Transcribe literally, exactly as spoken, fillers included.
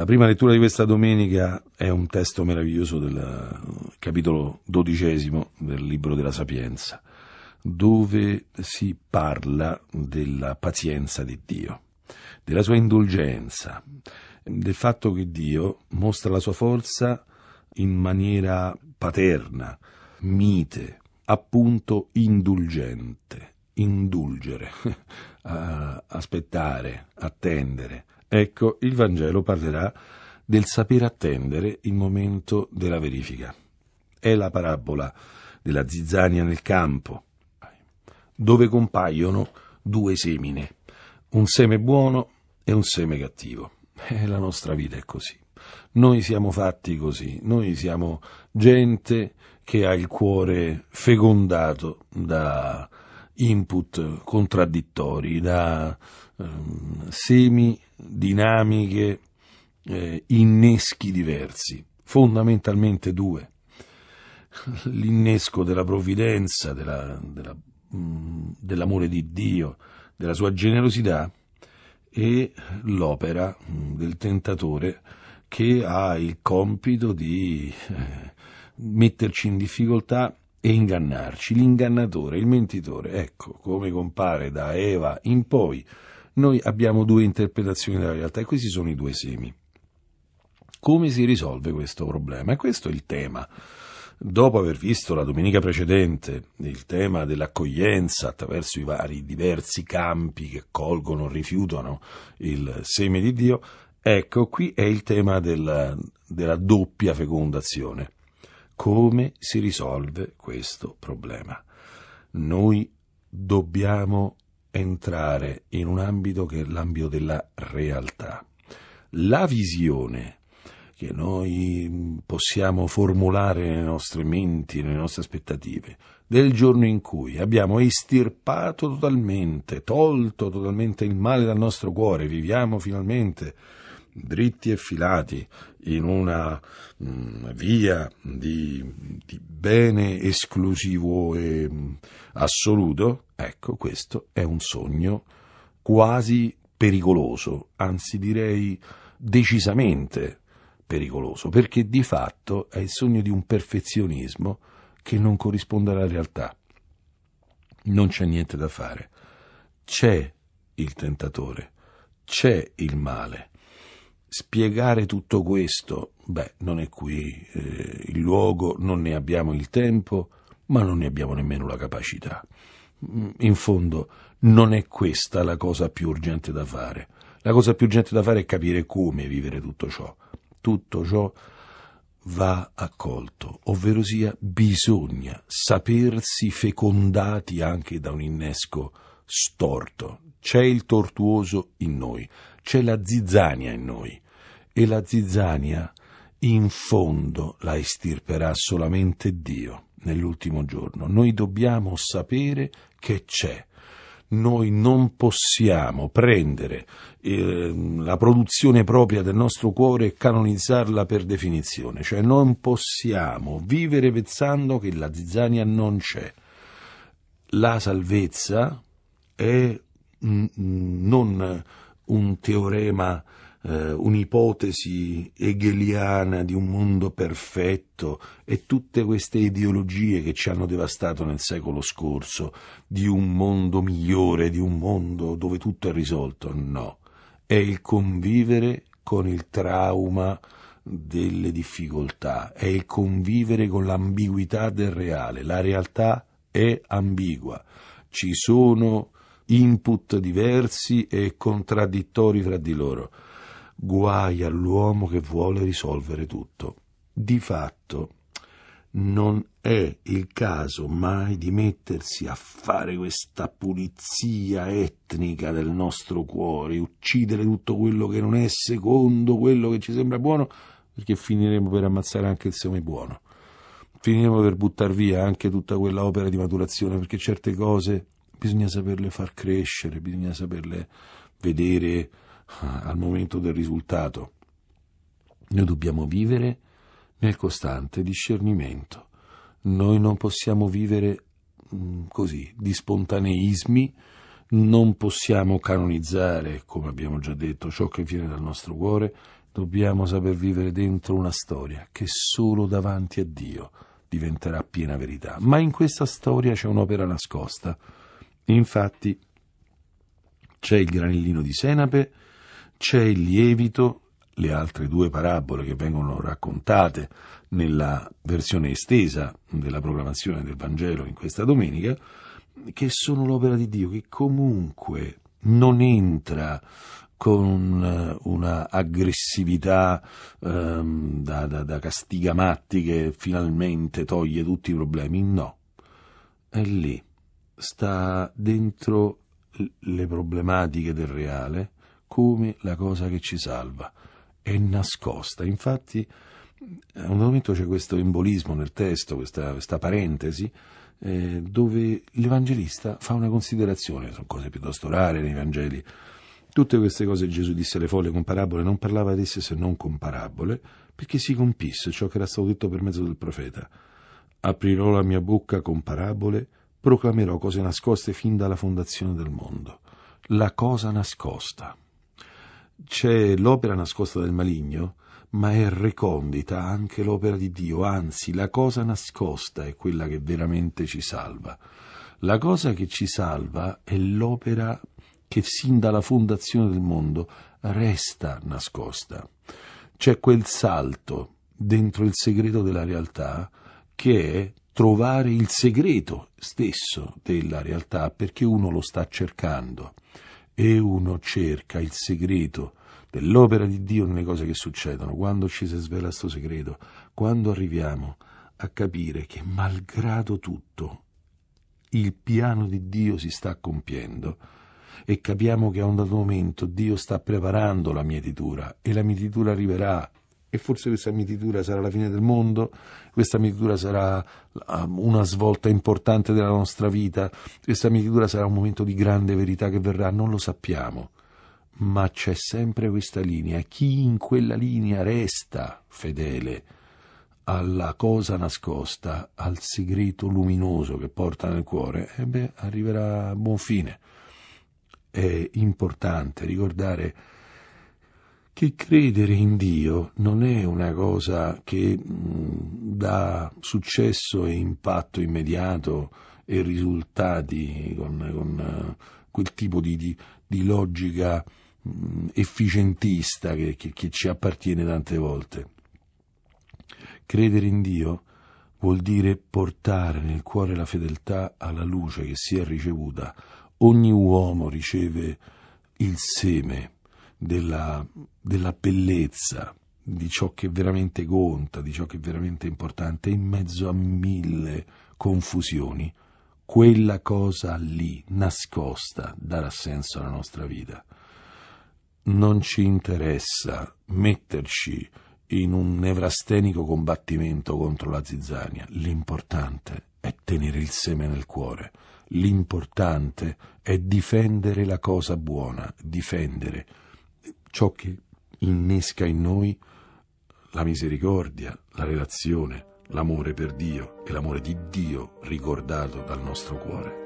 La prima lettura di questa domenica è un testo meraviglioso del capitolo dodicesimo del libro della Sapienza, dove si parla della pazienza di Dio, della sua indulgenza, del fatto che Dio mostra la sua forza in maniera paterna, mite, appunto indulgente, indulgere, aspettare, attendere. Ecco, il Vangelo parlerà del saper attendere il momento della verifica. È la parabola della zizzania nel campo, dove compaiono due semine, un seme buono e un seme cattivo. E la nostra vita è così. Noi siamo fatti così, noi siamo gente che ha il cuore fecondato da input contraddittori, da eh, semi, dinamiche, eh, inneschi diversi, fondamentalmente due. L'innesco della provvidenza, della, della, mh, dell'amore di Dio, della sua generosità, e l'opera mh, del tentatore, che ha il compito di eh, metterci in difficoltà e ingannarci. L'ingannatore, il mentitore, ecco, come compare da Eva in poi, noi abbiamo due interpretazioni della realtà e questi sono i due semi. Come si risolve questo problema? E questo è il tema. Dopo aver visto la domenica precedente il tema dell'accoglienza attraverso i vari diversi campi che colgono, rifiutano il seme di Dio, ecco, qui è il tema della, della doppia fecondazione. Come si risolve questo problema? Noi dobbiamo entrare in un ambito che è l'ambito della realtà. La visione che noi possiamo formulare nelle nostre menti, nelle nostre aspettative, del giorno in cui abbiamo estirpato totalmente, tolto totalmente il male dal nostro cuore, viviamo finalmente dritti e filati in una mh, via di, di bene esclusivo e mh, assoluto, ecco, questo è un sogno quasi pericoloso, anzi direi decisamente pericoloso, perché di fatto è il sogno di un perfezionismo che non corrisponde alla realtà. Non c'è niente da fare. C'è il tentatore, c'è il male. Spiegare tutto questo, beh, non è qui eh, il luogo, non ne abbiamo il tempo, ma non ne abbiamo nemmeno la capacità. In fondo, non è questa la cosa più urgente da fare. La cosa più urgente da fare è capire come vivere tutto ciò. Tutto ciò va accolto, ovvero sia bisogna sapersi fecondati anche da un innesco storto. C'è il tortuoso in noi, c'è la zizzania in noi, e la zizzania in fondo la estirperà solamente Dio nell'ultimo giorno. Noi dobbiamo sapere che c'è. Noi non possiamo prendere eh, la produzione propria del nostro cuore e canonizzarla per definizione, cioè non possiamo vivere pensando che la zizzania non c'è. La salvezza è mm, non un teorema, eh, un'ipotesi hegeliana di un mondo perfetto e tutte queste ideologie che ci hanno devastato nel secolo scorso, di un mondo migliore, di un mondo dove tutto è risolto. No, è il convivere con il trauma delle difficoltà, è il convivere con l'ambiguità del reale. La realtà è ambigua, ci sono input diversi e contraddittori fra di loro. Guai all'uomo che vuole risolvere tutto. Di fatto non è il caso mai di mettersi a fare questa pulizia etnica del nostro cuore, uccidere tutto quello che non è secondo quello che ci sembra buono, perché finiremo per ammazzare anche il seme buono. Finiremo per buttar via anche tutta quella opera di maturazione, perché certe cose bisogna saperle far crescere, bisogna saperle vedere al momento del risultato. Noi dobbiamo vivere nel costante discernimento. Noi non possiamo vivere mh, così, di spontaneismi, non possiamo canonizzare, come abbiamo già detto, ciò che viene dal nostro cuore, dobbiamo saper vivere dentro una storia che solo davanti a Dio diventerà piena verità. Ma in questa storia c'è un'opera nascosta. Infatti c'è il granellino di senape, c'è il lievito, le altre due parabole che vengono raccontate nella versione estesa della proclamazione del Vangelo in questa domenica, che sono l'opera di Dio, che comunque non entra con una aggressività ehm, da, da, da castigamatti che finalmente toglie tutti i problemi. No, è lì, sta dentro le problematiche del reale come la cosa che ci salva, è nascosta. Infatti a un momento c'è questo embolismo nel testo, questa, questa parentesi, eh, dove l'Evangelista fa una considerazione, sono cose piuttosto rare nei Vangeli. Tutte queste cose Gesù disse alle folle con parabole, non parlava ad esse se non con parabole, perché si compisse ciò che era stato detto per mezzo del profeta. Aprirò la mia bocca con parabole, proclamerò cose nascoste fin dalla fondazione del mondo. La cosa nascosta. C'è l'opera nascosta del maligno, ma è recondita anche l'opera di Dio, anzi la cosa nascosta è quella che veramente ci salva. La cosa che ci salva è l'opera che sin dalla fondazione del mondo resta nascosta. C'è quel salto dentro il segreto della realtà che è trovare il segreto stesso della realtà, perché uno lo sta cercando e uno cerca il segreto dell'opera di Dio nelle cose che succedono. Quando ci si svela questo segreto, quando arriviamo a capire che malgrado tutto il piano di Dio si sta compiendo e capiamo che a un dato momento Dio sta preparando la mietitura e la mietitura arriverà, e forse questa mietitura sarà la fine del mondo, questa mietitura sarà una svolta importante della nostra vita, questa mietitura sarà un momento di grande verità che verrà, non lo sappiamo, ma c'è sempre questa linea. Chi in quella linea resta fedele alla cosa nascosta, al segreto luminoso che porta nel cuore, e beh, arriverà a buon fine. È importante ricordare che credere in Dio non è una cosa che mh, dà successo e impatto immediato e risultati con, con uh, quel tipo di, di, di logica mh, efficientista che, che, che ci appartiene tante volte. Credere in Dio vuol dire portare nel cuore la fedeltà alla luce che si è ricevuta. Ogni uomo riceve il seme della, della bellezza, di ciò che veramente conta, di ciò che è veramente importante, in mezzo a mille confusioni. Quella cosa lì, nascosta, darà senso alla nostra vita. Non ci interessa metterci in un nevrastenico combattimento contro la zizzania. L'importante è tenere il seme nel cuore. L'importante è difendere la cosa buona, difendere ciò che innesca in noi la misericordia, la relazione, l'amore per Dio e l'amore di Dio ricordato dal nostro cuore.